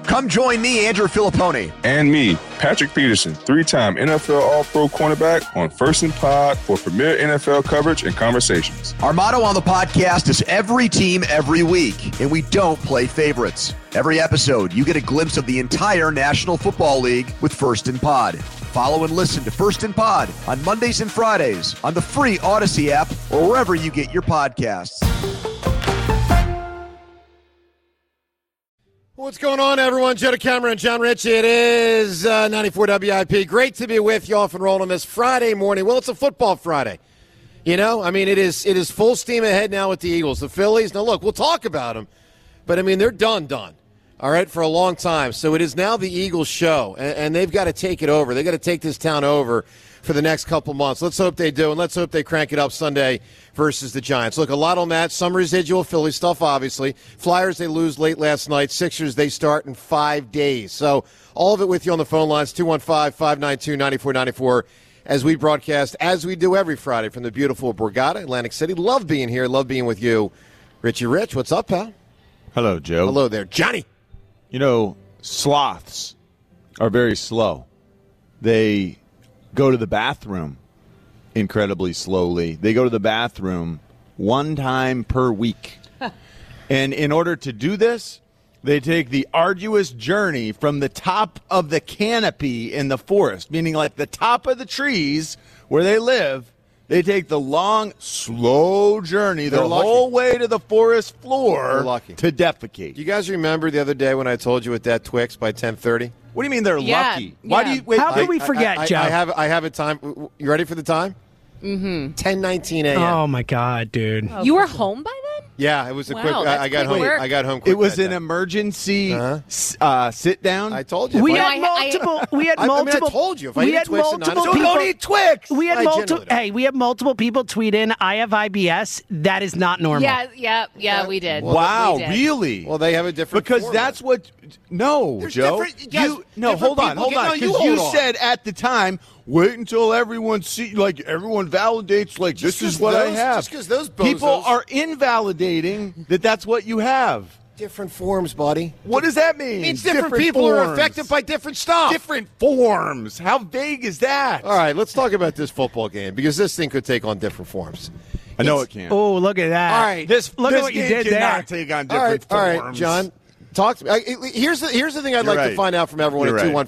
Come join me, Andrew Filipponi. And me, Patrick Peterson, 3-time NFL All-Pro cornerback on First and Pod for premier NFL coverage and conversations. Our motto on the podcast is every team, every week, and we don't play favorites. Every episode, you get a glimpse of the entire National Football League with First and Pod. Follow and listen to First and Pod on Mondays and Fridays on the free Odyssey app or wherever you get your podcasts. What's going on, everyone? Joe DeCamara and John Ritchie. It is 94 WIP. Great to be with you off and rolling this Friday morning. Well, it's a football Friday. You know, I mean, it is full steam ahead now with the Eagles. The Phillies, now look, we'll talk about them, but I mean, they're done, all right, for a long time. So it is now the Eagles show, and they've got to take it over. They've got to take this town over for the next couple months. Let's hope they do, and let's hope they crank it up Sunday versus the Giants. Look, a lot on that. Some residual Philly stuff, obviously. Flyers, they lose late last night. Sixers, they start in 5 days. So all of it with you on the phone lines, 215-592-9494, as we broadcast, as we do every Friday from the beautiful Borgata, Atlantic City. Love being here. Love being with you. Richie Rich, what's up, pal? Hello, Joe. Hello there. Johnny. You know, sloths are very slow. They go to the bathroom incredibly slowly. They go to the bathroom 1 time per week. And in order to do this, they take the arduous journey from the top of the canopy in the forest, meaning like the top of the trees where they live. They take the long, slow journey the whole way to the forest floor to defecate. Do you guys remember the other day when I told you at that Twix by 10:30? What do you mean they're lucky? Why do you wait? How could we forget, Joe? I have a time. You ready for the time? 10:19 a.m. Oh my God, dude! You were home by then? Yeah, it was a Wow, quick. that's I got quick home. work. I got home quick. It was that an day. emergency sit down. I told you. We If I- had multiple. We had I mean, I multiple. told you, if I we eat had Twix at 9 multiple o'clock- people. Don't eat Twix. We had I multiple. generally don't. Hey, we had multiple people tweet in. I have IBS. That is not normal. Yeah, we did. Wow, We did. really? Well, they have a different. Because format. that's what. No, There's Joe. different- guys, different hold on, people get- no, you because hold you on. said at the time, wait until everyone everyone validates. Like Just this is 'cause what I those- have. just 'cause those people bozos- are invalidating that's what you have. different forms, buddy. What does that mean? It means different people are forms. affected by different stuff. different forms. How vague is that? All right, let's talk about this football game because this thing could take on different forms. I know it can. Oh, look at that! All right. look at This what you game did there. cannot take on All right, different all right, forms. John. Talk to me. Here's the thing I'd You're like to right. find out from everyone You're at right.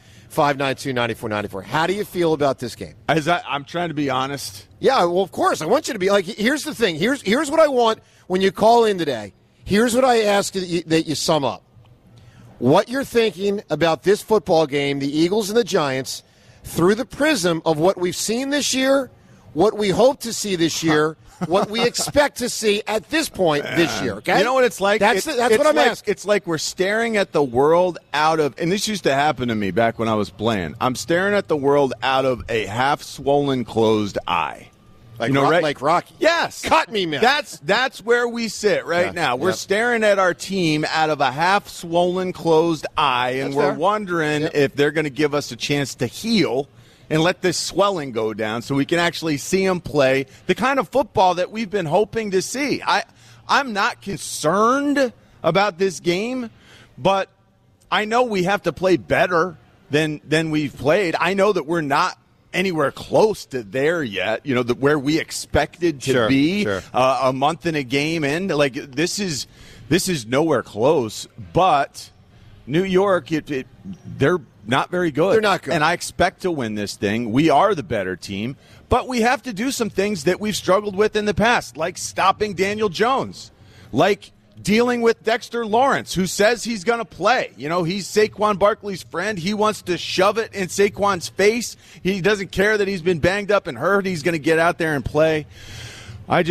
215-592-9494. How do you feel about this game? I'm trying to be honest. Yeah, well, of course. I want you to be like, here's the thing. Here's what I want when you call in today. Here's what I ask that you sum up. What you're thinking about this football game, the Eagles and the Giants, through the prism of what we've seen this year, what we hope to see this year, what we expect to see at this point this year. Okay, You know what it's like? That's It's what I'm like, asking. It's like we're staring at the world out of, and this used to happen to me back when I was playing. I'm staring at the world out of a half-swollen, closed eye. Like, right? like Rocky. Yes. Cut me, man. That's where we sit right Yeah, now. We're yep. staring at our team out of a half-swollen, closed eye, and That's we're fair. wondering Yep. if they're going to give us a chance to heal and let this swelling go down so we can actually see them play the kind of football that we've been hoping to see. I'm not concerned about this game, but I know we have to play better than we've played. I know that we're not anywhere close to there yet, where we expected to be a month and a game in. Like this is nowhere close, but New York, they're not very good. They're not good. And I expect to win this thing. We are the better team, but we have to do some things that we've struggled with in the past, like stopping Daniel Jones, like dealing with Dexter Lawrence, who says he's going to play. He's Saquon Barkley's friend. He wants to shove it in Saquon's face. He doesn't care that he's been banged up and hurt. He's going to get out there and play. I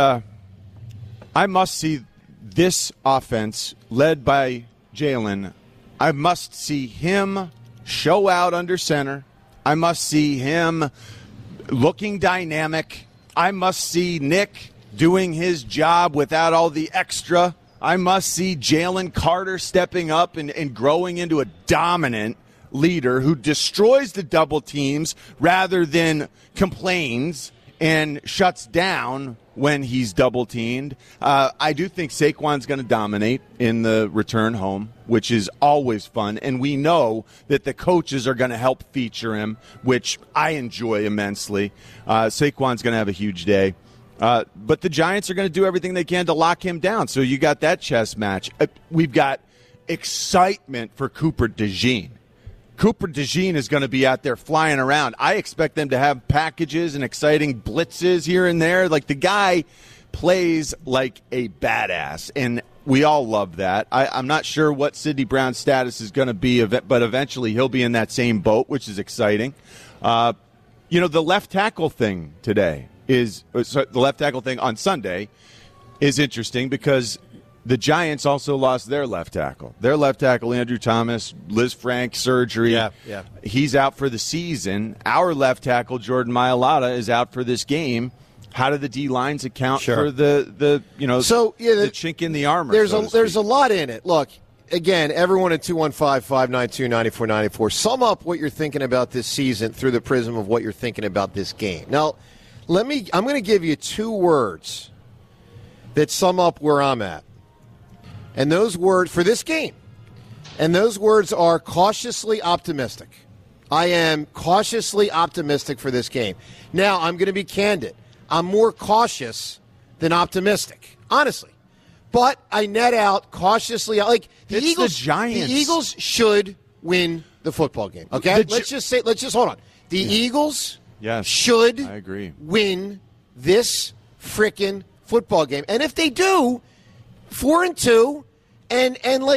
must see this offense led by Jalen. I must see him show out under center. I must see him looking dynamic. I must see Nick doing his job without all the extra. I must see Jalen Carter stepping up and growing into a dominant leader who destroys the double teams rather than complains and shuts down when he's double-teamed. I do think Saquon's going to dominate in the return home, which is always fun. And we know that the coaches are going to help feature him, which I enjoy immensely. Saquon's going to have a huge day. But the Giants are going to do everything they can to lock him down. So you got that chess match. We've got excitement for Cooper DeJean. Cooper DeJean is going to be out there flying around. I expect them to have packages and exciting blitzes here and there. Like, the guy plays like a badass, and we all love that. I'm not sure what Sidney Brown's status is going to be, but eventually he'll be in that same boat, which is exciting. The left tackle thing today the left tackle thing on Sunday is interesting because the Giants also lost their left tackle. Their left tackle, Andrew Thomas, Liz Frank surgery. Yeah. He's out for the season. Our left tackle, Jordan Mailata, is out for this game. How do the D lines account for the chink in the armor? There's a lot in it. Look, again, everyone at 215-592-9494. Sum up what you're thinking about this season through the prism of what you're thinking about this game. Now, I'm going to give you 2 words that sum up where I'm at. And those words for this game, and those words are cautiously optimistic. I am cautiously optimistic for this game. Now, I'm going to be candid. I'm more cautious than optimistic, honestly. But I net out cautiously. Like the Eagles, the Giants. The Eagles should win the football game. Okay, let's just hold on. The Eagles should win this frickin' football game, and if they do, 4-2, and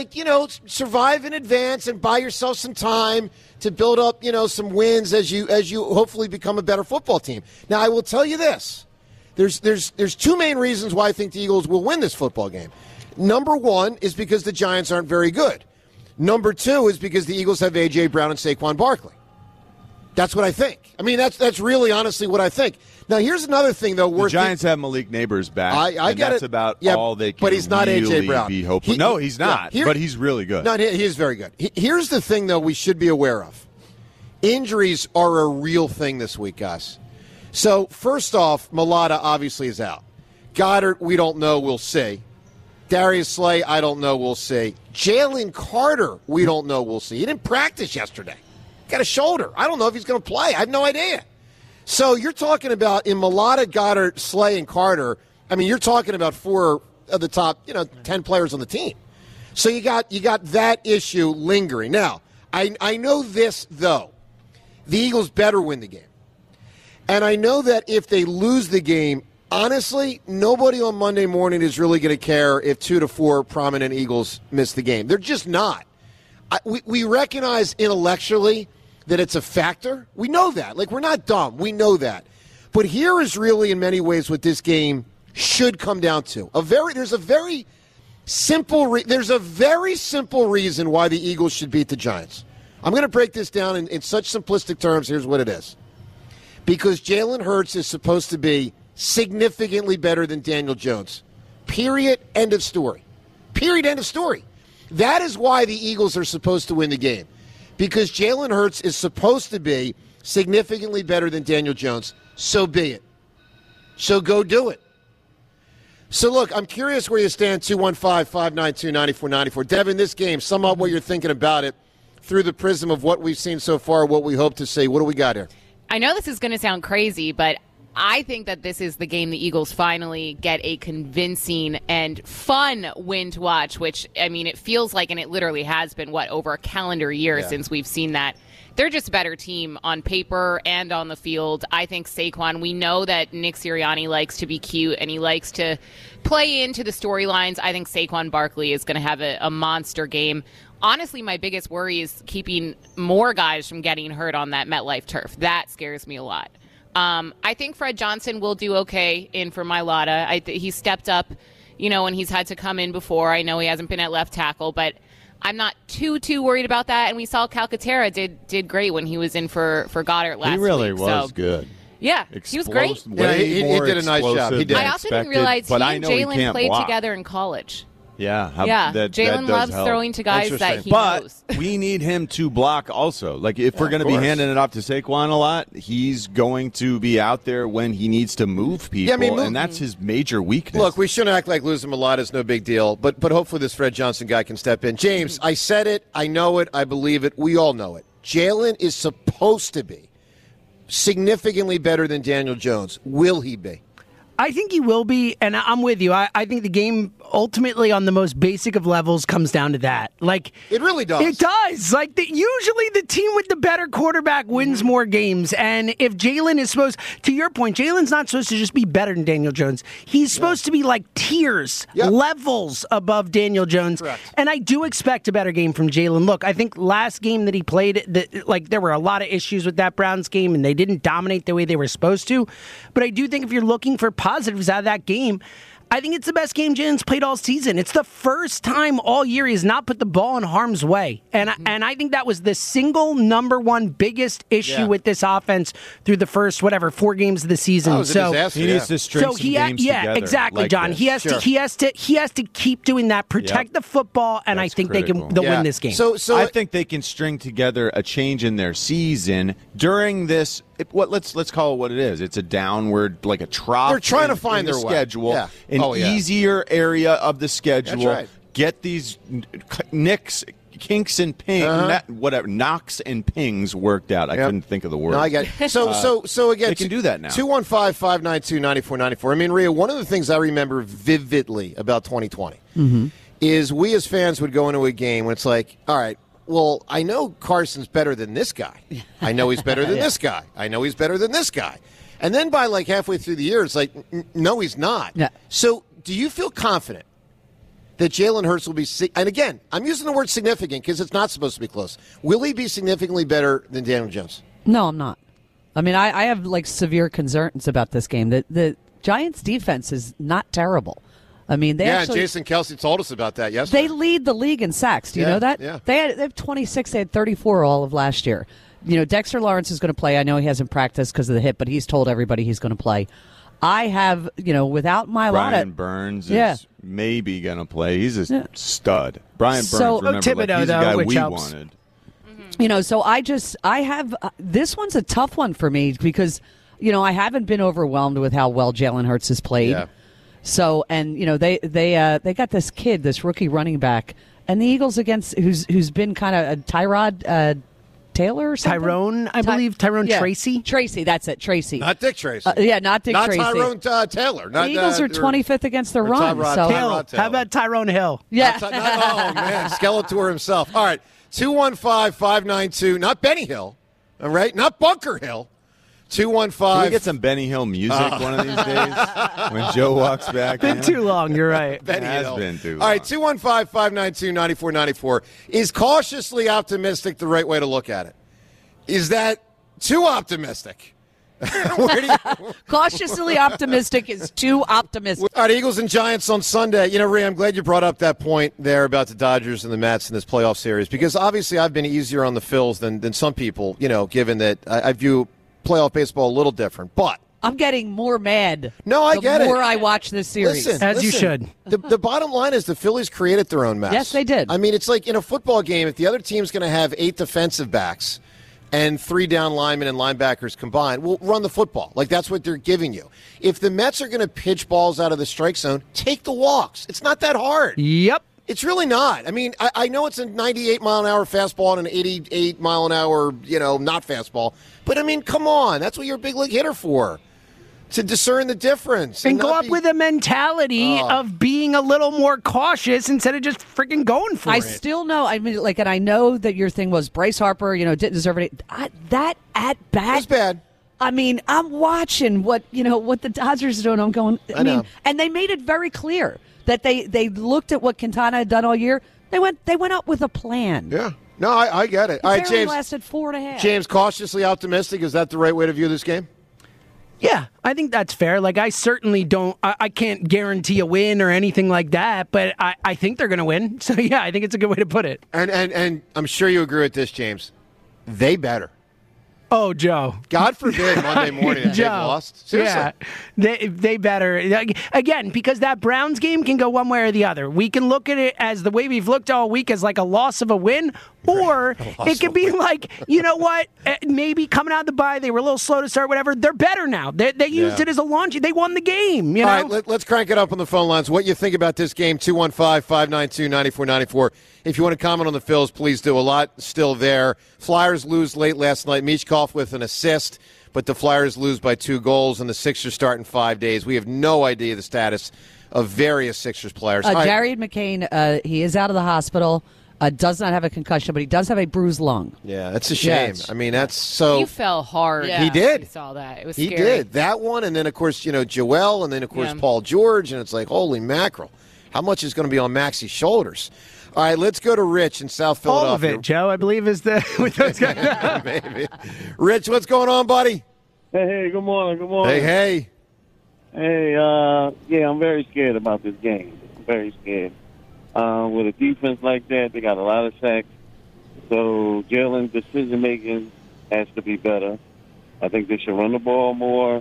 survive in advance and buy yourself some time to build up, some wins as you hopefully become a better football team. Now, I will tell you this: there's 2 main reasons why I think the Eagles will win this football game. Number 1 is because the Giants aren't very good. Number 2 is because the Eagles have A.J. Brown and Saquon Barkley. That's what I think. I mean, that's really honestly what I think. Now, here's another thing, though. The Giants have Malik Neighbors back. I get that's it. about all they can but he's not really A.J. Brown. Be hopeful. No, he's not, but he's really good. No, he is very good. Here's the thing, though, we should be aware of. Injuries are a real thing this week, guys. So, first off, Mailata obviously is out. Goddard, we don't know. We'll see. Darius Slay, I don't know. We'll see. Jalen Carter, we don't know. We'll see. He didn't practice yesterday. Got a shoulder. I don't know if he's going to play. I have no idea. So you're talking about in Mailata, Goddard, Slay, and Carter. I mean, you're talking about 4 of the top, 10 players on the team. So you got that issue lingering. Now, I know this though: the Eagles better win the game, and I know that if they lose the game, honestly, nobody on Monday morning is really going to care if 2 to 4 prominent Eagles miss the game. They're just not. We recognize intellectually that it's a factor. We know that. Like, we're not dumb. We know that. But here is really, in many ways, what this game should come down to. There's a very simple reason why the Eagles should beat the Giants. I'm going to break this down in such simplistic terms. Here's what it is. Because Jalen Hurts is supposed to be significantly better than Daniel Jones. Period. End of story. Period. End of story. That is why the Eagles are supposed to win the game. Because Jalen Hurts is supposed to be significantly better than Daniel Jones. So be it. So go do it. So, look, I'm curious where you stand, 215-592-9494. Devin, this game, sum up what you're thinking about it through the prism of what we've seen so far, what we hope to see. What do we got here? I know this is going to sound crazy, but I think that this is the game the Eagles finally get a convincing and fun win to watch, which, I mean, it feels like, and it literally has been, over a calendar year since we've seen that. They're just a better team on paper and on the field. I think Saquon, we know that Nick Sirianni likes to be cute and he likes to play into the storylines. I think Saquon Barkley is going to have a monster game. Honestly, my biggest worry is keeping more guys from getting hurt on that MetLife turf. That scares me a lot. I think Fred Johnson will do okay in for Mailata. He stepped up, when he's had to come in before. I know he hasn't been at left tackle, but I'm not too worried about that. And we saw Calcaterra did great when he was in for Goddard last week. He really was good. Yeah, he was great. Yeah, he did a nice job. He did. I also didn't realize he and Jalen played together in college. Yeah, Jalen loves help. throwing to guys that he but knows. we need him to block also. Like, if we're going to be handing it off to Saquon a lot, he's going to be out there when he needs to move people, and that's his major weakness. Look, we shouldn't act like losing a lot is no big deal, but hopefully this Fred Johnson guy can step in. James, I said it, I know it, I believe it, we all know it. Jalen is supposed to be significantly better than Daniel Jones. Will he be? I think he will be, and I'm with you. I think the game ultimately on the most basic of levels comes down to that. Like, it really does. It does. Like, usually the team with the better quarterback wins more games. And if Jalen is supposed, to your point, Jalen's not supposed to just be better than Daniel Jones. He's supposed to be like tiers, levels above Daniel Jones. Correct. And I do expect a better game from Jalen. Look, I think last game that he played, there were a lot of issues with that Browns game, and they didn't dominate the way they were supposed to. But I do think if you're looking for positives out of that game, I think it's the best game Jalen's played all season. It's the first time all year he's not put the ball in harm's way. And I think that was the single number one biggest issue with this offense through the first, 4 games of the season. That was a disaster. He needs to string some games together. Exactly, like John. this. He has to keep doing that, protect the football, and That's I think critical. they'll win this game. So I think they can string together a change in their season during this. Let's call it what it is. It's a downward, like a trough. They're trying to find their their way. schedule, Yeah. an easier area of the schedule. That's right. Get these kinks and knocks and pings worked out. I couldn't think of the word. No, I got it. So again, they can do that now. 215-592-9494. I mean, Rhea, one of the things I remember vividly about 2020 is we as fans would go into a game when it's like, all right, well, I know Carson's better than this guy. I know he's better than this guy. I know he's better than this guy. And then by like halfway through the year, it's like, no, he's not. Yeah. So do you feel confident that Jalen Hurts will be – and again, I'm using the word significant because it's not supposed to be close. Will he be significantly better than Daniel Jones? No, I'm not. I mean, I have like severe concerns about this game. The Giants' defense is not terrible. I mean, Jason Kelce told us about that yesterday. They lead the league in sacks. Do you know that? Yeah. They have 26. They had 34 all of last year. You know, Dexter Lawrence is going to play. I know he hasn't practiced because of the hip, but he's told everybody he's going to play. I have, without Mailata. Brian Burns is maybe going to play. He's a stud. Brian Burns, remember, Thibodeau, he's a guy which we helps. wanted. So I have this one's a tough one for me because, I haven't been overwhelmed with how well Jalen Hurts has played. Yeah. So, and they got this kid, this rookie running back, and the Eagles who's been kind of a Tyrod Taylor or something? Tyrone Tracy. Tracy, that's it, Tracy. Not Dick Tracy. Not Dick Tracy. Not Tyrone Taylor. The Eagles are 25th against the run. Hill. How about Tyrone Hill? Yeah. Oh, man. Skeletor himself. All right. 215-592. Not Benny Hill. All right. Not Bunker Hill. 215. Can we get some Benny Hill music one of these days when Joe walks back Been in? too long. You're right. Benny It has Hill. been too long. All right, 215-592-9494. Is cautiously optimistic the right way to look at it? Is that too optimistic? Where do you... Cautiously optimistic is too optimistic. All right, Eagles and Giants on Sunday. Ray, I'm glad you brought up that point there about the Dodgers and the Mets in this playoff series because obviously I've been easier on the Phils than some people, given that I view playoff baseball a little different. But I'm getting more mad. No, I get it. The more I watch this series. As you should. The bottom line is the Phillies created their own mess. Yes, they did. I mean, it's like in a football game, if the other team's going to have 8 defensive backs and 3 down linemen and linebackers combined, well, run the football. Like, that's what they're giving you. If the Mets are going to pitch balls out of the strike zone, take the walks. It's not that hard. Yep. It's really not. I mean, I know it's a 98-mile-an-hour fastball and an 88-mile-an-hour, not fastball. But, I mean, come on. That's what you're a big league hitter for, to discern the difference. And go up with a mentality of being a little more cautious instead of just freaking going for it. I still know. I mean, and I know that your thing was Bryce Harper, didn't deserve it. That at bat. It's bad. I mean, I'm watching what the Dodgers are doing. I'm going, I mean, know. and they made it very clear that they looked at what Quintana had done all year. They went up with a plan. Yeah. No, I get it. All right, Barely James. lasted 4.5. James, cautiously optimistic. Is that the right way to view this game? Yeah, I think that's fair. Like, I certainly don't, I can't guarantee a win or anything like that, but I think they're going to win. So, yeah, I think it's a good way to put it. And I'm sure you agree with this, James. They better. Oh, Joe. God forbid Monday morning if they've Joe. lost. Seriously. Yeah, they better. Again, because that Browns game can go one way or the other. We can look at it as the way we've looked all week as like a loss of a win, or it could be like, you know what, maybe coming out of the bye, they were a little slow to start, whatever. They're better now. They used it as a launch. They won the game. You know? All right, let's crank it up on the phone lines. What you think about this game, 215-592-9494. If you want to comment on the Phils, please do. A lot still there. Flyers lose late last night. Michkov with an assist, but the Flyers lose by 2 goals, and the Sixers start in 5 days. We have no idea the status of various Sixers players. Jared McCain, he is out of the hospital. Does not have a concussion, but he does have a bruised lung. Yeah, that's a shame. Yes. I mean, that's so. He fell hard. He did. I saw that. It was He scary. did. That one, and then, of course, Joel, and then, of course, Paul George, and it's like, holy mackerel. How much is going to be on Maxie's shoulders? All right, let's go to Rich in South Philadelphia. All of it, Joe, I believe, is with those guys. Maybe. Rich, what's going on, buddy? Hey, good morning, good morning. Hey. Hey, I'm very scared about this game. I'm very scared. With a defense like that, they got a lot of sacks. So Jalen's decision-making has to be better. I think they should run the ball more.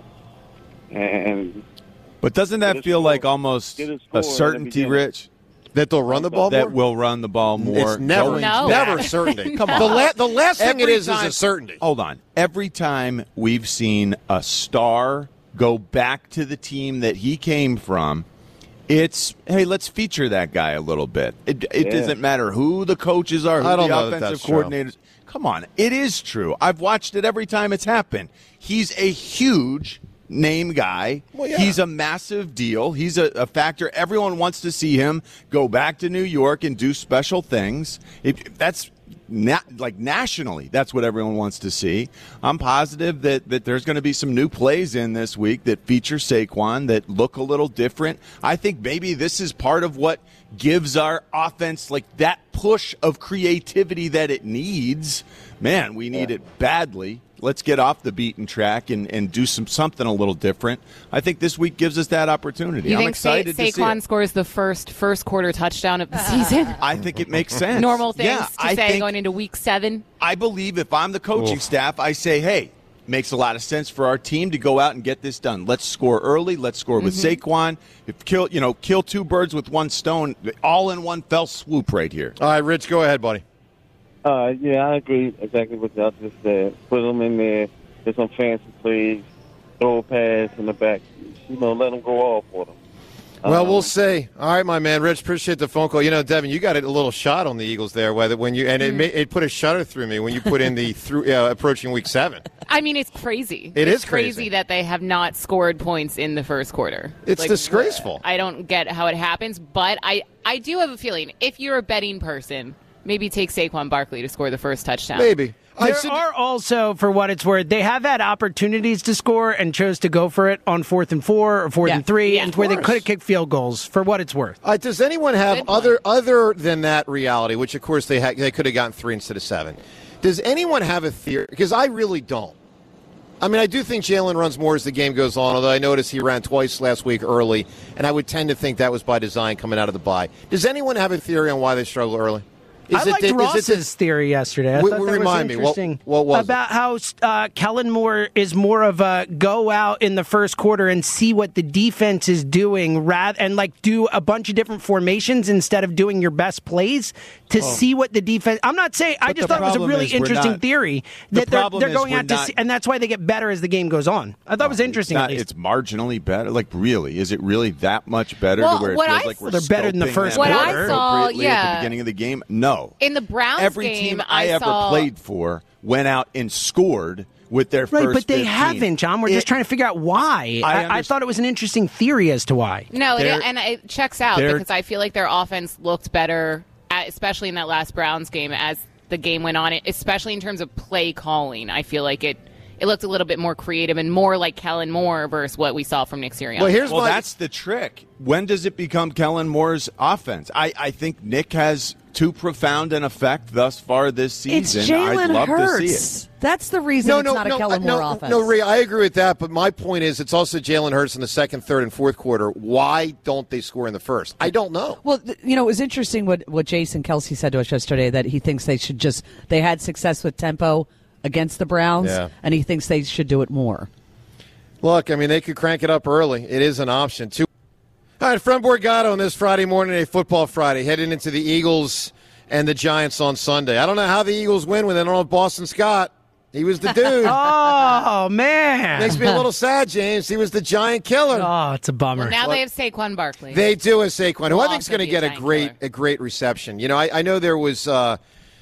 But doesn't that feel like almost a certainty, Rich? That they'll run the ball more? That will run the ball more. It's never a certainty. Come on. The last thing it is a certainty. Hold on. Every time we've seen a star go back to the team that he came from, it's, hey, let's feature that guy a little bit. It doesn't matter who the coaches are, who the offensive coordinators. Come on. It is true. I've watched it every time it's happened. He's a huge name guy. Well, yeah. He's a massive deal. He's a factor. Everyone wants to see him go back to New York and do special things. That's like nationally, that's what everyone wants to see. I'm positive that there's going to be some new plays in this week that feature Saquon that look a little different. I think maybe this is part of what gives our offense like that push of creativity that it needs. Man, we need it badly. Let's get off the beaten track and do something a little different. I think this week gives us that opportunity. You I'm think excited to see Saquon it. scores the first quarter touchdown of the season? I think it makes sense. Normal things Yeah, to say going into week 7? I believe if I'm the coaching staff, I say, hey, makes a lot of sense for our team to go out and get this done. Let's score early. Let's score with Saquon. Kill 2 birds with one stone, all in one fell swoop right here. All right, Rich, go ahead, buddy. Yeah, I agree exactly what y'all just said. Put them in there. There's some fancy plays. Throw a pass in the back. Let them go off for them. Well, we'll see. All right, my man, Rich. Appreciate the phone call. Devin, you got a little shot on the Eagles there. It put a shudder through me when you put in the approaching week 7. I mean, it's crazy. It's crazy that they have not scored points in the first quarter. It's disgraceful. I don't get how it happens, but I do have a feeling if you're a betting person, maybe take Saquon Barkley to score the first touchdown. Maybe. There are also, for what it's worth, they have had opportunities to score and chose to go for it on 4th and 4 or 4th and 3, and where they could have kicked field goals, for what it's worth. Does anyone have other than that reality, which, of course, they could have gotten 3 instead of 7, does anyone have a theory? Because I really don't. I mean, I do think Jalen runs more as the game goes on, although I noticed he ran twice last week early, and I would tend to think that was by design coming out of the bye. Does anyone have a theory on why they struggle early? I liked Ross's theory yesterday. I thought that remind was me, interesting. what was about how Kellen Moore is more of a go out in the first quarter and see what the defense is doing, and do a bunch of different formations instead of doing your best plays to see what the defense. I'm not saying. I just thought it was a really interesting theory that they're going out to see, and that's why they get better as the game goes on. I thought it was interesting. At least. It's marginally better. Like, really, is it really that much better to where it feels like we're they're better than the first quarter? What I saw, at the beginning of the game? No. In the Browns Every game, team I ever played for went out and scored with their first 15. But they haven't, John. We're just trying to figure out why. I thought it was an interesting theory as to why. No, and it checks out because I feel like their offense looked better, especially in that last Browns game as the game went on, especially in terms of play calling. I feel like it looked a little bit more creative and more like Kellen Moore versus what we saw from Nick Sirianni. Well, that's the trick. When does it become Kellen Moore's offense? I think Nick has too profound an effect thus far this season. It's Jalen I'd love Hurts. to see it. That's the reason it's not a Kellen Moore offense. No, Rhea, I agree with that, but my point is it's also Jalen Hurts in the second, third, and fourth quarter. Why don't they score in the first? I don't know. Well, it was interesting what Jason Kelsey said to us yesterday, that he thinks they had success with tempo against the Browns, and he thinks they should do it more. Look, I mean, they could crank it up early. It is an option, too. All right, Fran Borgato on this Friday morning, a Football Friday, heading into the Eagles and the Giants on Sunday. I don't know how the Eagles win when they don't have Boston Scott. He was the dude. Oh, man. Makes me a little sad, James. He was the giant killer. Oh, it's a bummer. Well, now they have Saquon Barkley. They do have Saquon, who I think is also going to be get a a great reception. You know, I know there was, thought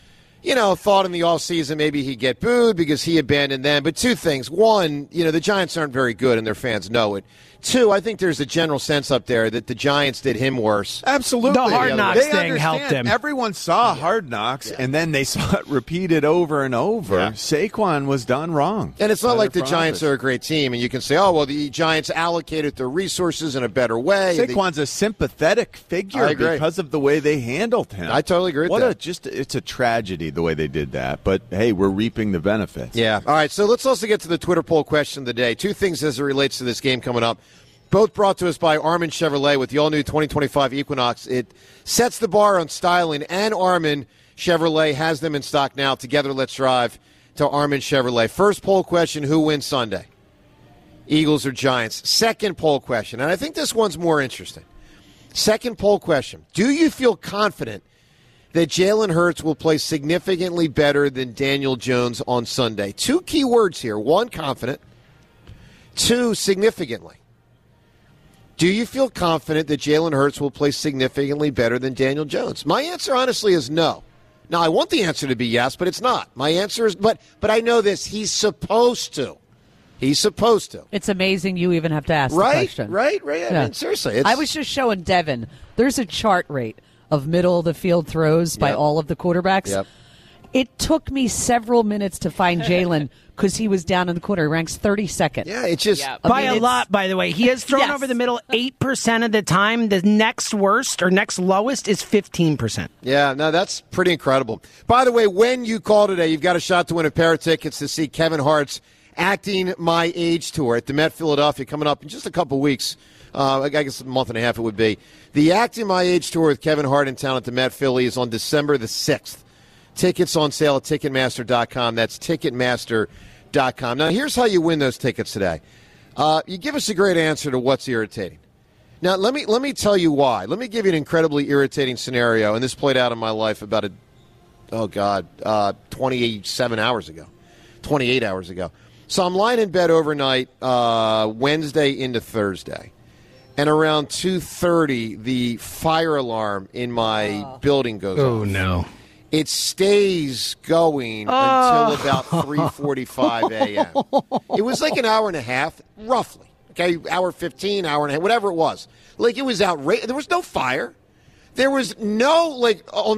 in the offseason maybe he'd get booed because he abandoned them. But two things. One, the Giants aren't very good, and their fans know it. Two, I think there's a general sense up there that the Giants did him worse. Absolutely. The Hard Knocks They thing helped understand. him. Everyone saw Hard Knocks, and then they saw it repeated over and over. Yeah. Saquon was done wrong. And it's not like the their Giants process. are a great team, and you can say, oh, well, the Giants allocated their resources in a better way. Saquon's a sympathetic figure I agree. because of the way they handled him. I totally agree with that. It's a tragedy the way they did that, but hey, we're reaping the benefits. Yeah. All right, so let's also get to the Twitter poll question of the day. Two things as it relates to this game coming up. Both brought to us by Armin Chevrolet with the all-new 2025 Equinox. It sets the bar on styling, and Armin Chevrolet has them in stock now. Together, let's drive to Armin Chevrolet. First poll question, who wins Sunday? Eagles or Giants? Second poll question, and I think this one's more interesting. Second poll question, do you feel confident that Jalen Hurts will play significantly better than Daniel Jones on Sunday? Two key words here. One, confident. Two, significantly. Do you feel confident that Jalen Hurts will play significantly better than Daniel Jones? My answer, honestly, is no. Now, I want the answer to be yes, but it's not. My answer is, but I know this. He's supposed to. He's supposed to. It's amazing you even have to ask the question. Right. I mean, seriously. I was just showing Devin. There's a chart rate of middle of the field throws by all of the quarterbacks. Yep. It took me several minutes to find Jalen because he was down in the corner. He ranks 32nd. Yeah, it's just. Yep. By a lot, by the way. He has thrown Yes. over the middle 8% of the time. The next worst or next lowest is 15%. Yeah, no, that's pretty incredible. By the way, when you call today, you've got a shot to win a pair of tickets to see Kevin Hart's Acting My Age tour at the Met Philadelphia coming up in just a couple weeks. I guess a month and a half it would be. The Acting My Age tour with Kevin Hart in town at the Met Philly is on December the 6th. Tickets on sale at Ticketmaster.com. That's Ticketmaster.com. Now, here's how you win those tickets today. You give us a great answer to what's irritating. Now, let me tell you why. Let me give you an incredibly irritating scenario, and this played out in my life about 28 hours ago. So I'm lying in bed overnight, Wednesday into Thursday, and around 2:30, the fire alarm in my building goes off. Oh, no. It stays going until about 3:45 a.m. It was like an hour and a half, roughly. Okay, hour 15, hour and a half, whatever it was. Like, it was outrageous. There was no fire. There was no, like, on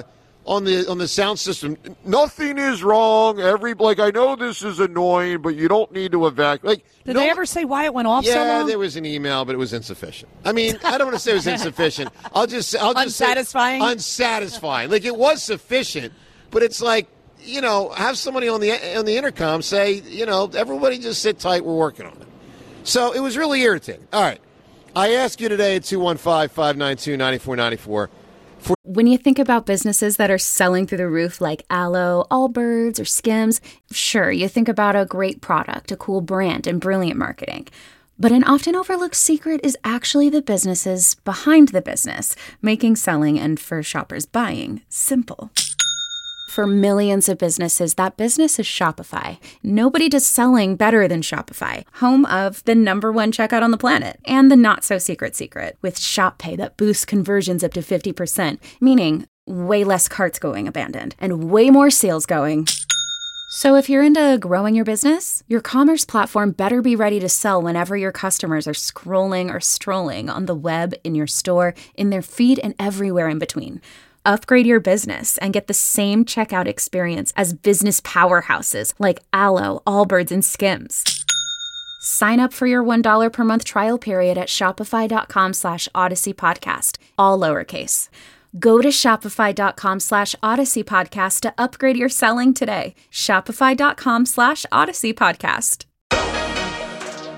the sound system, nothing is wrong. I know this is annoying, but you don't need to evacuate. Did they ever say why it went off so Yeah, long? there was an email, but it was insufficient. I mean, I don't want to say it was insufficient. I'll just Unsatisfying? say unsatisfying. Like, it was sufficient, but it's like, have somebody on the intercom say, everybody just sit tight. We're working on it. So it was really irritating. All right, I ask you today at 215-592-9494. When you think about businesses that are selling through the roof like Aloe, Allbirds, or Skims, sure, you think about a great product, a cool brand, and brilliant marketing. But an often overlooked secret is actually the businesses behind the business, making selling and for shoppers buying simple. For millions of businesses, that business is Shopify. Nobody does selling better than Shopify, home of the #1 checkout on the planet and the not-so-secret secret with Shop Pay that boosts conversions up to 50%, meaning way less carts going abandoned and way more sales going. So if you're into growing your business, your commerce platform better be ready to sell whenever your customers are scrolling or strolling on the web, in your store, in their feed, and everywhere in between. Upgrade your business and get the same checkout experience as business powerhouses like Aloe, Allbirds, and Skims. Sign up for your $1 per month trial period at shopify.com/Odyssey Podcast, all lowercase. Go to shopify.com/Odyssey Podcast to upgrade your selling today. Shopify.com/Odyssey Podcast.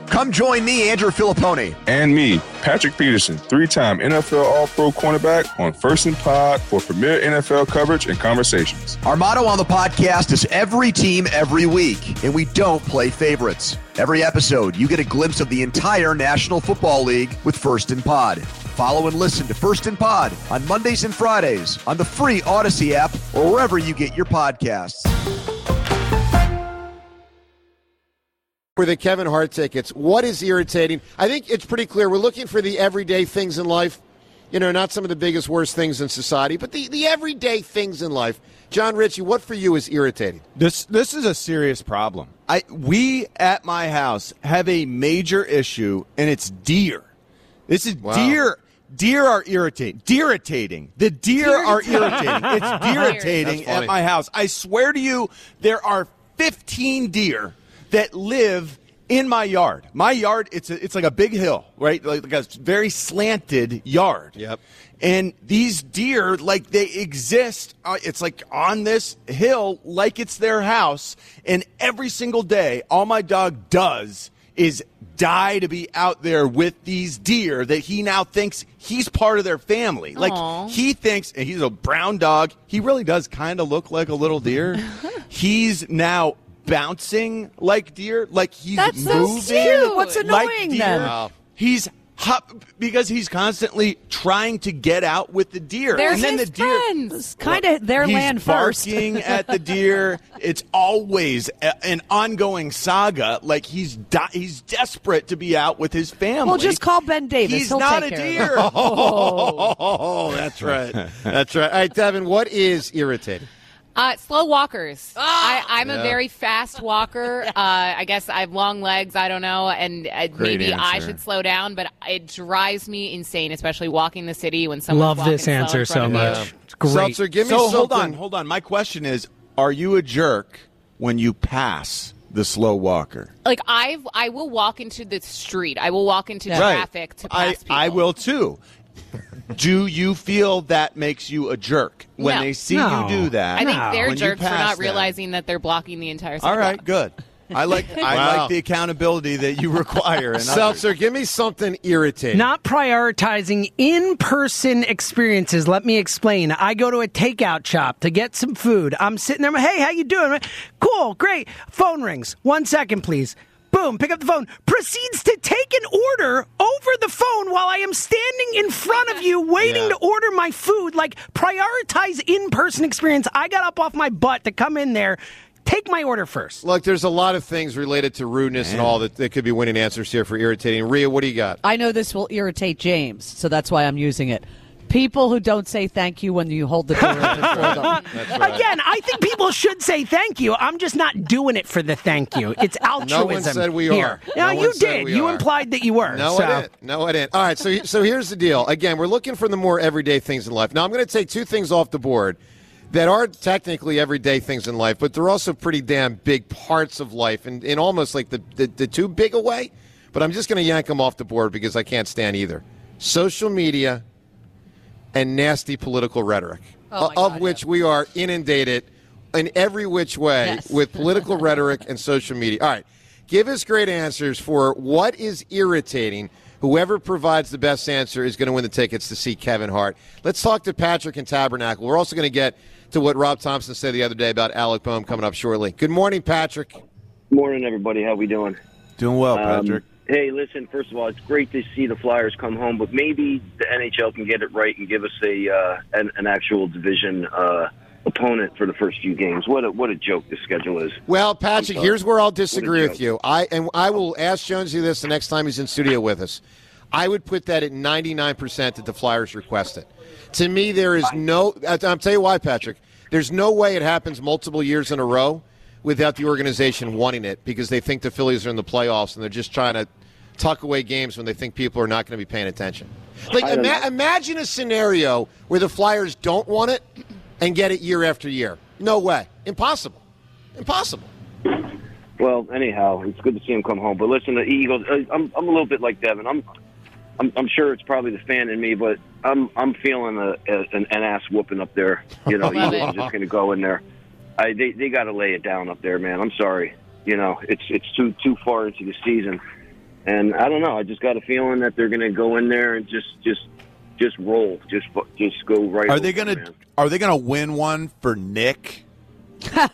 Come join me, Andrew Filippone. And me, Patrick Peterson, 3-time NFL All-Pro cornerback on First and Pod for premier NFL coverage and conversations. Our motto on the podcast is every team, every week, and we don't play favorites. Every episode, you get a glimpse of the entire National Football League with First and Pod. Follow and listen to First and Pod on Mondays and Fridays on the free Odyssey app or wherever you get your podcasts. For the Kevin Hart tickets, what is irritating? I think it's pretty clear. We're looking for the everyday things in life. You know, not some of the biggest, worst things in society, but the everyday things in life. John Ritchie, what for you is irritating? This is a serious problem. We at my house have a major issue, and it's deer. This is deer. Deer are irritating. The deer are irritating. It's irritating at my house. I swear to you, there are 15 deer that live in my yard. My yard, it's like a big hill, right? Like a very slanted yard. Yep. And these deer, like they exist, it's like on this hill, like it's their house. And every single day, all my dog does is die to be out there with these deer that he now thinks he's part of their family. Aww. Like he thinks, and he's a brown dog. He really does kind of look like a little deer. He's now bouncing like deer, like he's That's moving. So cute. What's like annoying deer. then? Wow. He's because he's constantly trying to get out with the deer. They're and then his the deer, friends. It's kind of their he's land first. barking at the deer. It's always an ongoing saga. Like he's desperate to be out with his family. Well, just call Ben Davis. He's He'll not take a care of deer. it. Oh, that's right. That's right. All right, Devin, what is irritating? Slow walkers. I'm a very fast walker. I guess I have long legs. I don't know. And maybe I answer. should slow down, but it drives me insane, especially walking the city when someone's Love walking this slow in answer front so of you. much. It's great. Seltzer, give me So something. hold on. My question is, are you a jerk when you pass the slow walker? Like I will walk into the street. I will walk into traffic to pass people. I will too. Do you feel that makes you a jerk when No. they see No. you do that? I think No. they're When you jerks for pass not them? realizing that they're blocking the entire All sidewalk. right, good. I like the accountability that you require. And Seltzer, give me something irritating. Not prioritizing in-person experiences. Let me explain. I go to a takeout shop to get some food. I'm sitting there, hey, how you doing? Cool, great. Phone rings. 1 second, please. Boom, pick up the phone. Proceeds to take an order over the phone while I am standing in front of you waiting to order my food. Like, prioritize in-person experience. I got up off my butt to come in there. Take my order first. Look, there's a lot of things related to rudeness and all that could be winning answers here for irritating. Rhea, what do you got? I know this will irritate James, so that's why I'm using it. People who don't say thank you when you hold the door open for them. Again, I think people should say thank you. I'm just not doing it for the thank you. It's altruism. No one said we here. are. No, No you one said did. we You are. implied that you were. No, so. I didn't. No, I didn't. All right, so here's the deal. Again, we're looking for the more everyday things in life. Now, I'm going to take two things off the board that are technically everyday things in life, but they're also pretty damn big parts of life and in almost like the too big a way. But I'm just going to yank them off the board because I can't stand either. Social media and nasty political rhetoric, of which we are inundated in every which way with political rhetoric and social media. All right, give us great answers for what is irritating. Whoever provides the best answer is going to win the tickets to see Kevin Hart. Let's talk to Patrick in Tabernacle. We're also going to get to what Rob Thompson said the other day about Alec Boehm coming up shortly. Good morning, Patrick. Morning, everybody. How we doing? Doing well, Patrick. Hey, listen, first of all, it's great to see the Flyers come home, but maybe the NHL can get it right and give us an actual division opponent for the first few games. What a joke this schedule is. Well, Patrick, here's where I'll disagree What a with you. I will ask Jonesy this the next time he's in studio with us. I would put that at 99% that the Flyers request it. To me, there is no – I'll tell you why, Patrick. There's no way it happens multiple years in a row without the organization wanting it because they think the Phillies are in the playoffs and they're just trying to tuck away games when they think people are not going to be paying attention. Like, imagine a scenario where the Flyers don't want it and get it year after year. No way. Impossible. Well, anyhow, it's good to see him come home. But listen, the Eagles. I'm a little bit like Devin. I'm sure it's probably the fan in me, but I'm feeling an ass whooping up there. You know, Eagles are just going to go in there. They got to lay it down up there, man. I'm sorry. You know, it's too far into the season. And I don't know. I just got a feeling that they're going to go in there and just roll, just go right. Are they going to win one for Nick? That's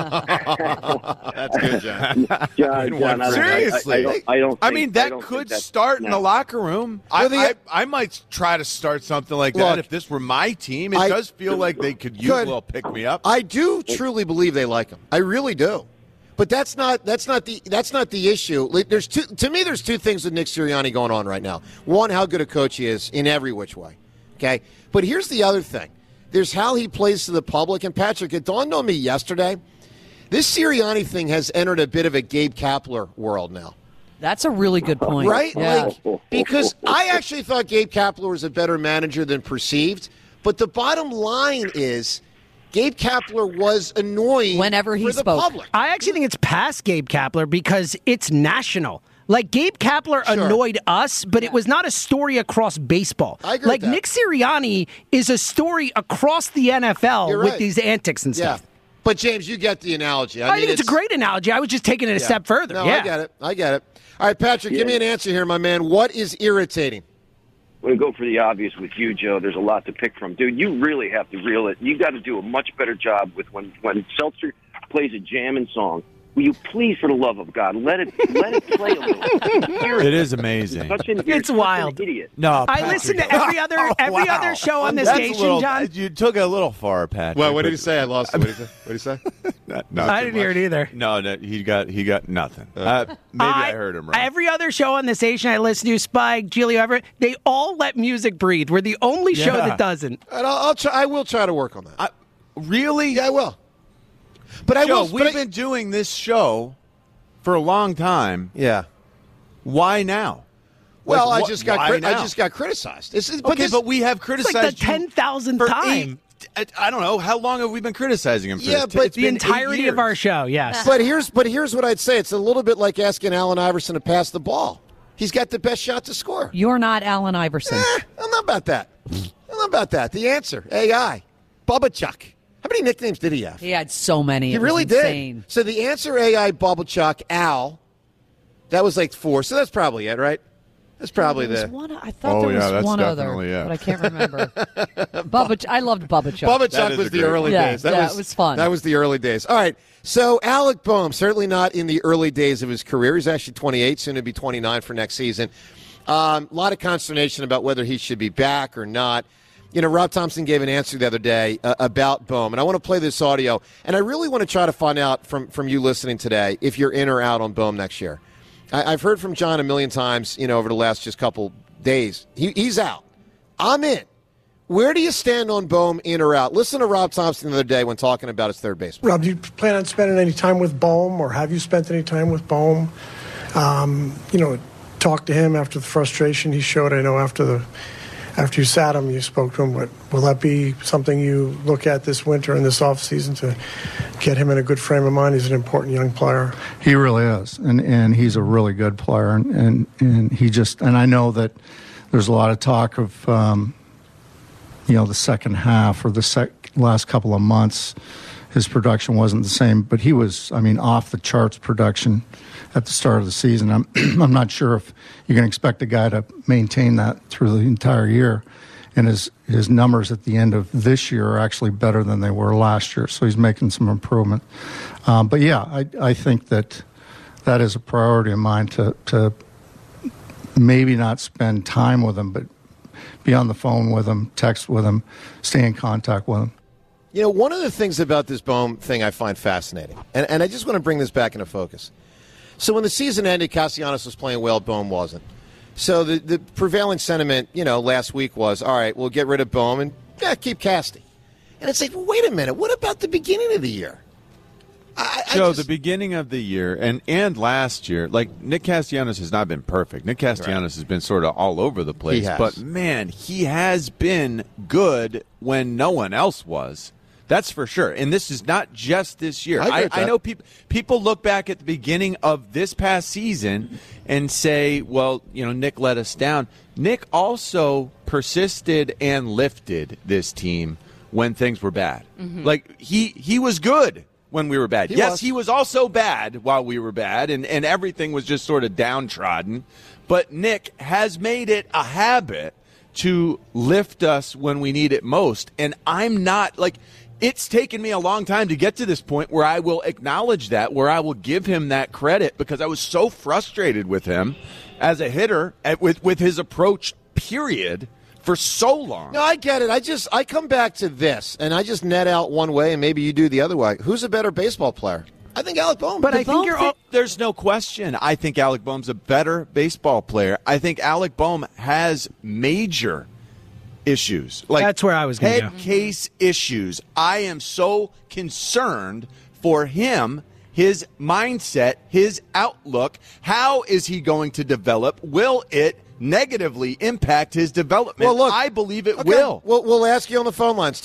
good, John. John, seriously, I don't. I mean, that could start in the locker room. I might try to start something like that if this were my team. It does feel like they could use a little pick me up. I do truly believe they like him. I really do. But that's not the issue. There's to me there's two things with Nick Sirianni going on right now. One, how good a coach he is in every which way. Okay? But here's the other thing. There's how he plays to the public. And Patrick, it dawned on me yesterday, this Sirianni thing has entered a bit of a Gabe Kapler world now. That's a really good point. Right? Yeah. Because I actually thought Gabe Kapler was a better manager than perceived. But the bottom line is Gabe Kapler was annoying whenever he for spoke. The public. I actually think it's past Gabe Kapler because it's national. Like, Gabe Kapler annoyed us, but it was not a story across baseball. I agree with that. Nick Sirianni is a story across the NFL with these antics and stuff. Yeah. But, James, you get the analogy. I think it's a great analogy. I was just taking it a step further. No, yeah. I get it. All right, Patrick, give me an answer here, my man. What is irritating? I'm going to go for the obvious with you, Joe. There's a lot to pick from. Dude, you really have to reel it. You got to do a much better job with when Seltzer plays a jamming song. Will you please, for the love of God, let it play a little? It is amazing. It's wild. Idiot. No, I listen to every other show on this station, John. You took it a little far, Patrick. Well, what did he say? I lost it. What did he say? I didn't hear it either. No, he got nothing. Maybe I heard him wrong. Every other show on the station I listen to, Spike, Giglio Everett, they all let music breathe. We're the only show that doesn't. And I will try to work on that. Really? Yeah, I will. But Joe, we've been doing this show for a long time. Yeah. Why now? Well, I just got criticized. But we have criticized like the 10,000th time. I don't know. How long have we been criticizing him for? Yeah, this? but the entirety of our show, yes. But here's what I'd say. It's a little bit like asking Allen Iverson to pass the ball. He's got the best shot to score. You're not Allen Iverson. I'm not about that. The answer, AI. Bubba Chuck. How many nicknames did he have? He had so many. He really did. So the answer, AI, Bubba Chuck, Al, that was like 4. So that's probably it, right? That's probably I thought there was one other, but I can't remember. I loved Bubba Chuck. Bubba Chuck was the early days. It was fun. That was the early days. All right. So Alec Boehm, certainly not in the early days of his career. He's actually 28, soon to be 29 for next season. A lot of consternation about whether he should be back or not. You know, Rob Thompson gave an answer the other day about Boehm, and I want to play this audio, and I really want to try to find out from you listening today if you're in or out on Boehm next year. I've heard from John a million times, over the last just couple days. He's out. I'm in. Where do you stand on Boehm, in or out? Listen to Rob Thompson the other day when talking about his third baseman. Rob, do you plan on spending any time with Boehm, or have you spent any time with Boehm? Talk to him after the frustration he showed. I know after you sat him, you spoke to him, but will that be something you look at this winter and this offseason to get him in a good frame of mind? He's an important young player. He really is, and he's a really good player, and I know that there's a lot of talk of the second half or the last couple of months, his production wasn't the same, but he was, off the charts production at the start of the season. I'm not sure if you can expect a guy to maintain that through the entire year. And his numbers at the end of this year are actually better than they were last year. So he's making some improvement. But yeah, I think that is a priority of mine to maybe not spend time with him, but be on the phone with him, text with him, stay in contact with him. One of the things about this Boehm thing I find fascinating, and I just want to bring this back into focus. So when the season ended, Castellanos was playing well, Boehm wasn't. So the prevailing sentiment, last week was, all right, we'll get rid of Boehm and keep Casty. And it's like, well, wait a minute, what about the beginning of the year? The beginning of the year and last year, like Nick Castellanos has not been perfect. Nick Castellanos has been sort of all over the place. But, man, he has been good when no one else was. That's for sure. And this is not just this year. I know people look back at the beginning of this past season and say, well, Nick let us down. Nick also persisted and lifted this team when things were bad. Mm-hmm. Like, he was good when we were bad. He was also bad while we were bad, and everything was just sort of downtrodden. But Nick has made it a habit to lift us when we need it most. And I'm not, like, it's taken me a long time to get to this point where I will acknowledge that, where I will give him that credit, because I was so frustrated with him as a hitter with his approach, period, for so long. No, I get it. I come back to this, and I just net out one way, and maybe you do the other way. Who's a better baseball player? I think Alec Bohm. But I think there's no question. I think Alec Bohm's a better baseball player. I think Alec Bohm has major issues. Like, that's where I was going to go. Head case issues. I am so concerned for him, his mindset, his outlook. How is he going to develop? Will it negatively impact his development? Well, look, I believe it will. We'll ask you on the phone lines,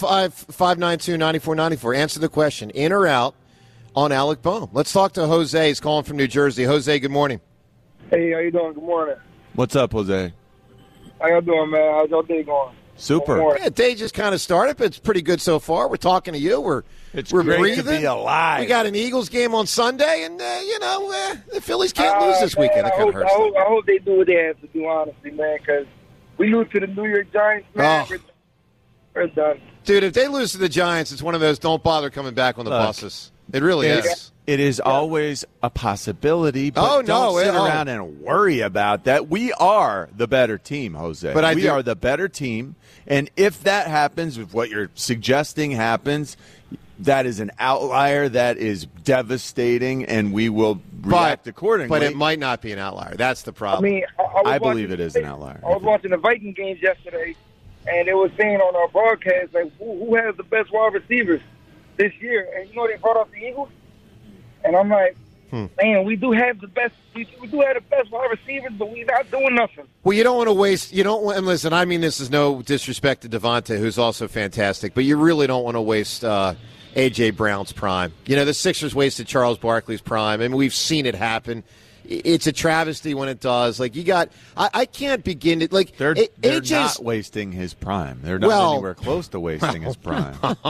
215-592-9494. Answer the question, in or out on Alec Bohm. Let's talk to Jose. He's calling from New Jersey. Jose, good morning. Hey, how you doing? Good morning. What's up, Jose? How y'all doing, man? How's your day going? Super. Yeah, day just kind of started, but it's pretty good so far. We're talking to you. We're great breathing. to be alive. We got an Eagles game on Sunday, and, the Phillies can't lose this weekend. It kind of hurts. I hope they do what they have to do, honestly, man, because we lose to the New York Giants, man. Oh. We're done. Dude, if they lose to the Giants, it's one of those don't bother coming back on the buses. It really is. It is always a possibility, but don't sit around and worry about that. We are the better team, Jose. But we are the better team, and if that happens, if what you're suggesting happens, that is an outlier. That is devastating, and we will react accordingly. But it might not be an outlier. That's the problem. I mean, I believe it is an outlier. I was watching the Viking games yesterday, and they were saying on our broadcast, like, who has the best wide receivers this year? And you know they brought up the Eagles? And I'm like, man, we do have the best. We do have the best wide receivers, but we're not doing nothing. Well, you don't want to waste. You don't want. And listen, I mean, this is no disrespect to Devontae, who's also fantastic, but you really don't want to waste A.J. Brown's prime. You know, the Sixers wasted Charles Barkley's prime, and we've seen it happen. It's a travesty when it does. Like, you got, I can't begin to, like, they're AJ's not wasting his prime. They're not anywhere close to wasting his prime.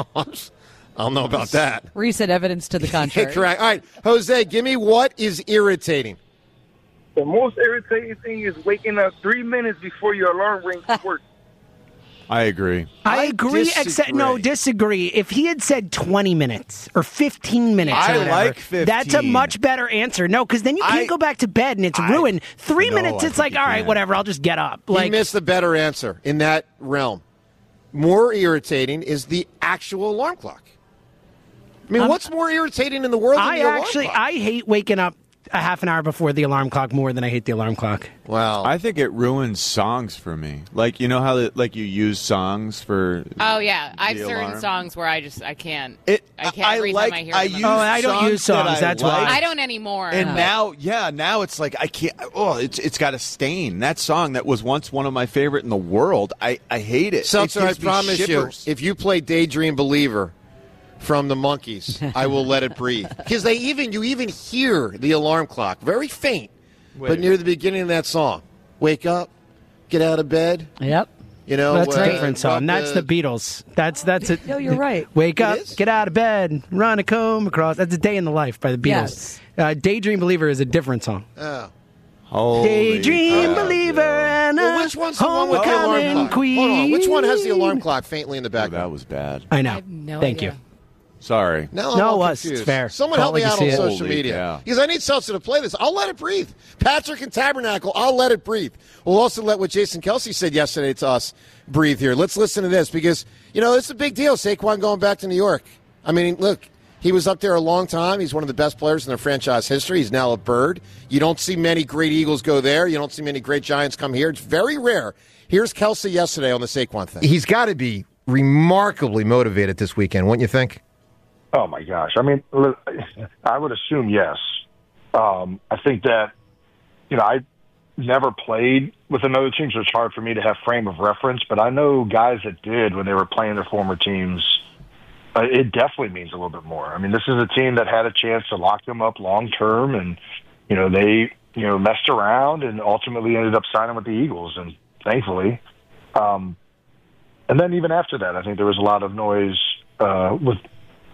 I don't know about that. Recent evidence to the contrary. Correct. All right, Jose, give me what is irritating. The most irritating thing is waking up 3 minutes before your alarm rings to work. I agree. I agree, except disagree. If he had said 20 minutes or 15 minutes, I or whatever, like 15. That's a much better answer. No, because then you can't go back to bed and it's ruined. 3 minutes, it's like, all right, whatever, I'll just get up. He missed the better answer in that realm. More irritating is the actual alarm clock. I mean, what's more irritating in the world than the alarm clock? I hate waking up a half an hour before the alarm clock more than I hate the alarm clock. Wow. I think it ruins songs for me. Like, you know how you use songs for Oh, yeah. I have certain alarm? songs where I can't. I can't every time I hear them. I don't use songs. That's why. I don't anymore. And now it's like I can't. Oh, it's got a stain. That song that was once one of my favorite in the world. I hate it. Seltzer, I gives me promise shivers. you, if you play Daydream Believer from the Monkees, I will let it breathe. Because you even hear the alarm clock, very faint, but near the beginning of that song. Wake up, get out of bed. Yep. You know, that's a different song. That's the Beatles. That's it. No, you're right. Wake up, get out of bed, run a comb across. That's A Day in the Life by the Beatles. Yes. Daydream Believer is a different song. Oh. Daydream Believer and which one's the one with the alarm clock? Hold on. Which one has the alarm clock faintly in the background? That was bad. I know. I have no Thank idea. you. Sorry. No, I'm all confused. It's fair. Someone help me out on social Holy media. cow. Because I need Seltzer to play this. I'll let it breathe. Patrick and Tabernacle, I'll let it breathe. We'll also let what Jason Kelsey said yesterday to us breathe here. Let's listen to this because, it's a big deal, Saquon going back to New York. I mean, look, he was up there a long time. He's one of the best players in their franchise history. He's now a Bird. You don't see many great Eagles go there. You don't see many great Giants come here. It's very rare. Here's Kelsey yesterday on the Saquon thing. He's got to be remarkably motivated this weekend, wouldn't you think? Oh, my gosh. I mean, I would assume yes. I think that, I never played with another team, so it's hard for me to have frame of reference, but I know guys that did when they were playing their former teams. It definitely means a little bit more. I mean, this is a team that had a chance to lock them up long term, and, they, messed around and ultimately ended up signing with the Eagles, and thankfully. And then even after that, I think there was a lot of noise with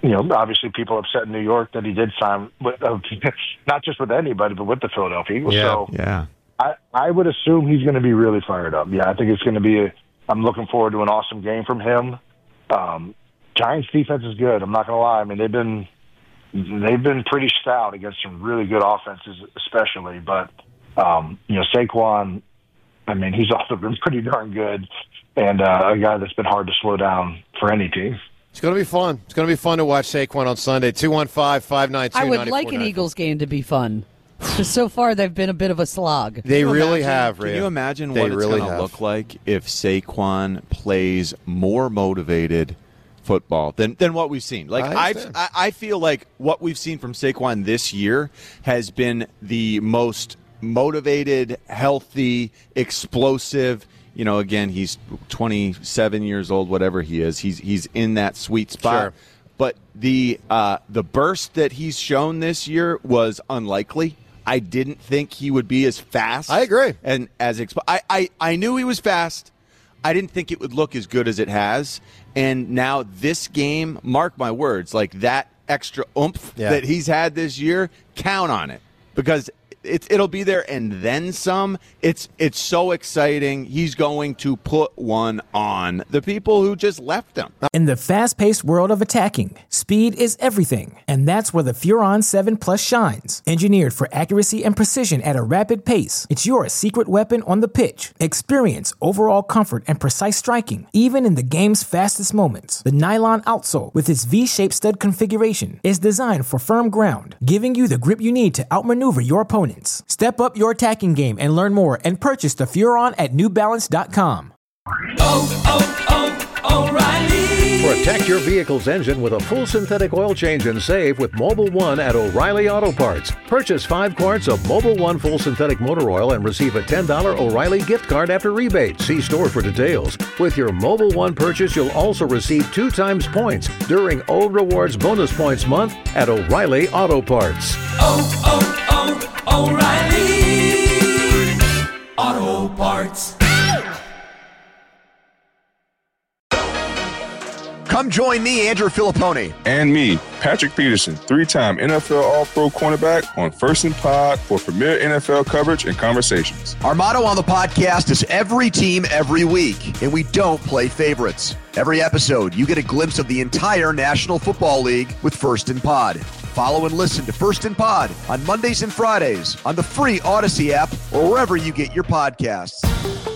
obviously people upset in New York that he did sign with, not just with anybody, but with the Philadelphia Eagles. Yeah. I would assume he's going to be really fired up. Yeah, I think it's going to be I'm looking forward to an awesome game from him. Giants defense is good. I'm not going to lie. I mean, they've been pretty stout against some really good offenses, especially. But Saquon, I mean, he's also been pretty darn good, and a guy that's been hard to slow down for any team. It's going to be fun. It's going to be fun to watch Saquon on Sunday. 215-592-9494. I would like an Eagles game to be fun. Because so far they've been a bit of a slog. They really have, Rhea. Can you imagine what it's going to look like if Saquon plays more motivated football than what we've seen? Like I feel like what we've seen from Saquon this year has been the most motivated, healthy, explosive. Again, he's 27 years old, whatever he is. He's in that sweet spot. Sure. But the burst that he's shown this year was unlikely. I didn't think he would be as fast. I agree. And as I knew he was fast. I didn't think it would look as good as it has. And now this game, mark my words, like that extra oomph that he's had this year, count on it. Because it'll be there and then some. It's so exciting. He's going to put one on the people who just left him. In the fast-paced world of attacking, speed is everything, and that's where the Furon 7 Plus shines. Engineered for accuracy and precision at a rapid pace, it's your secret weapon on the pitch. Experience overall comfort and precise striking, even in the game's fastest moments. The nylon outsole, with its V-shaped stud configuration, is designed for firm ground, giving you the grip you need to outmaneuver your opponents. Step up your attacking game and learn more and purchase the Furon at newbalance.com. O'Reilly. Protect your vehicle's engine with a full synthetic oil change and save with Mobil 1 at O'Reilly Auto Parts. Purchase 5 quarts of Mobil 1 full synthetic motor oil and receive a $10 O'Reilly gift card after rebate. See store for details. With your Mobil 1 purchase, you'll also receive 2 times points during Old Rewards Bonus Points Month at O'Reilly Auto Parts. O'Reilly Auto Parts. Come join me, Andrew Filipponi. And me, Patrick Peterson, 3-time NFL All-Pro cornerback on First and Pod for premier NFL coverage and conversations. Our motto on the podcast is every team, every week, and we don't play favorites. Every episode, you get a glimpse of the entire National Football League with First and Pod. Follow and listen to First and Pod on Mondays and Fridays on the free Odyssey app or wherever you get your podcasts.